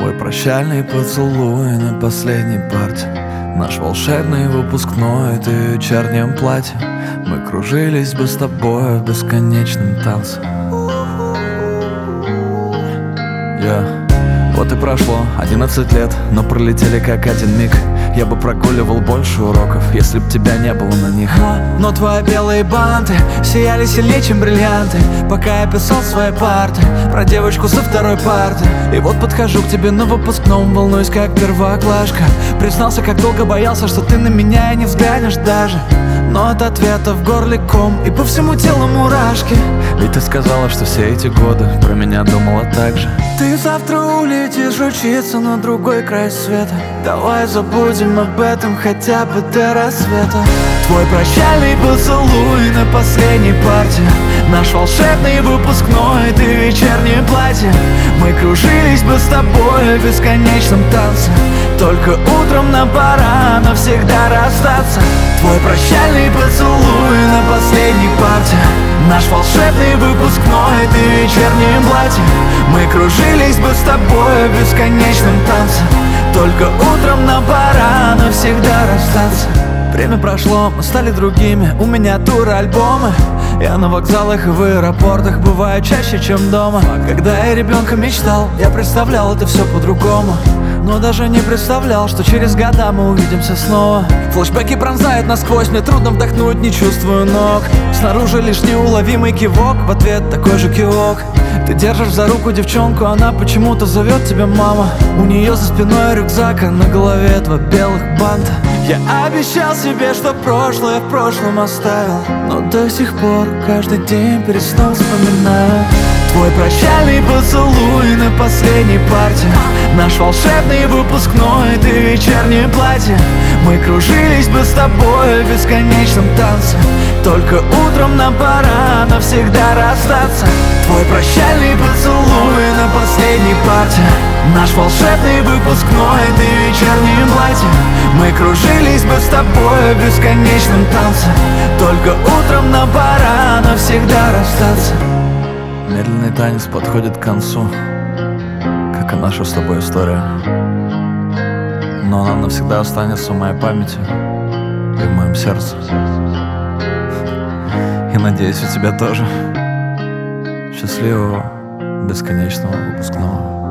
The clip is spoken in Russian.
Твой прощальный поцелуй на последней парте, наш волшебный выпускной, ты в вечернем платье. Мы кружились бы с тобой в бесконечном танце. Вот и прошло 11 лет, но пролетели как один миг. Я бы прогуливал больше уроков, если б тебя не было на них. Но твои белые банты сияли сильнее, чем бриллианты, пока я писал свои парты про девочку со второй парты. И вот подхожу к тебе на выпускном, волнуюсь как первоклашка. Признался, как долго боялся, что ты на меня и не взглянешь даже. Но от ответа в горле ком и по всему телу мурашки. Ведь ты сказала, что все эти годы про меня думала так же. Ты завтра улетишь учиться на другой край света. Давай забудем об этом хотя бы до рассвета. Твой прощальный поцелуй на последней парте, наш волшебный выпускной, ты в вечернем платье. Мы кружились бы с тобой в бесконечном танце, только утром нам пора навсегда расстаться. Твой прощальный поцелуй на последней парте, наш волшебный выпускной, ты в вечернем платье. Мы кружились бы с тобой в бесконечном танце, только утром нам пора навсегда расстаться. Время прошло, мы стали другими, у меня туры, альбомы. Я на вокзалах и в аэропортах бываю чаще, чем дома. Когда я ребенком мечтал, я представлял это все по-другому, но даже не представлял, что через года мы увидимся снова. Флэшбэки пронзают насквозь, мне трудно вдохнуть, не чувствую ног. Снаружи лишь неуловимый кивок, в ответ такой же кивок. Ты держишь за руку девчонку, она почему-то зовет тебя мама. У нее за спиной рюкзак, а на голове два белых банта. Я обещал себе, что прошлое в прошлом оставил, но до сих пор каждый день перед сном вспоминаю. Твой прощальный поцелуй на последней парте, наш волшебный выпускной, ты в вечернем платье. Мы кружились бы с тобой в бесконечном танце, только утром нам пора навсегда расстаться. Твой прощальный поцелуй на последней парте, наш волшебный выпускной, ты в вечернем платье. Мы кружились бы с тобой в бесконечном танце, только утром нам пора навсегда расстаться. Медленный танец подходит к концу, как и наша с тобой история, но она навсегда останется в моей памяти и в моем сердце. И надеюсь, у тебя тоже. Счастливого бесконечного выпускного.